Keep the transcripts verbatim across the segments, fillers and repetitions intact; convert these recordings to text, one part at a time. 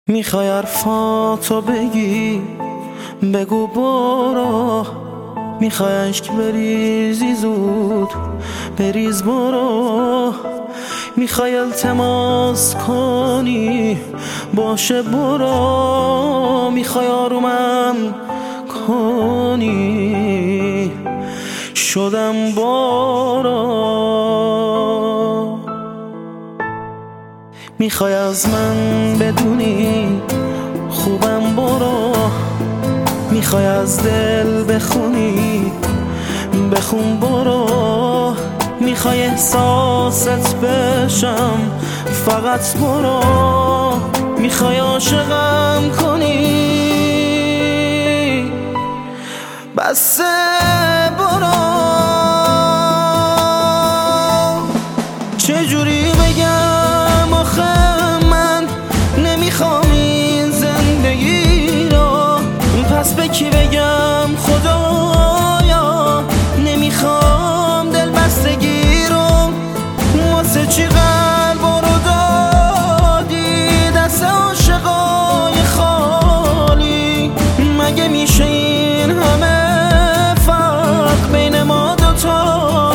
میخوای حرفاتو بگی بگو برو، میخوای عشق بریزی زود بریز برو، میخوای التماس کنی باشه برو، میخوای آرومم کنی شدم برو، میخوای از من بدونی خوبم برو، میخوای از دل بخونی بخون برو، میخوای احساست بشم فقط برو، میخوای عاشقم کنی بس برو. چجوری بگم آخه من نمیخوام این زندگی رو، پس به کی بگم خدایا نمیخوام دل بستگی رو، واسه چی قلب رو دادی دست عاشقای خالی، مگه میشه این همه فرق بین ما دوتا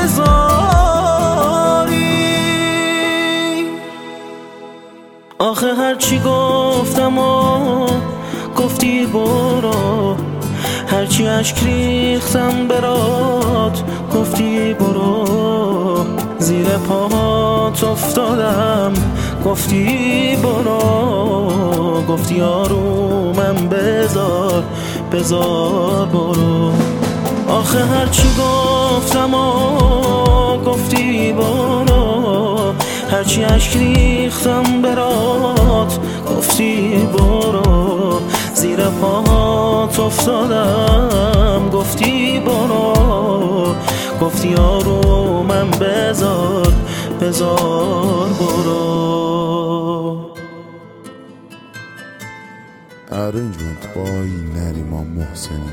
بذاری؟ آخه هرچی گفتم و گفتی برو، هرچی عشق ریختم برات گفتی برو، زیر پاهات افتادم گفتی برو، گفتی آرومم بذار بذار برو. آخه هرچی گفتم و گفتی برو، هرچی عشق ریختم برات گفتی برو، زیر پاهات افتادم گفتی برو، گفتی آرومم بذار بذار برو. Arrangement by Nariman Mohseni.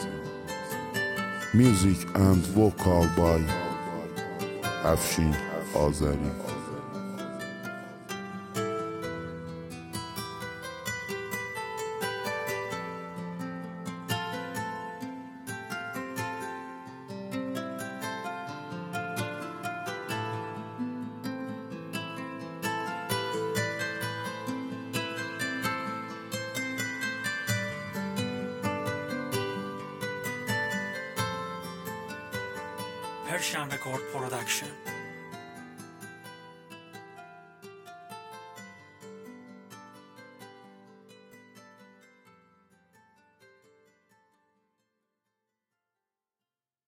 Music and vocal by Afshin Azari. Persian Record Production.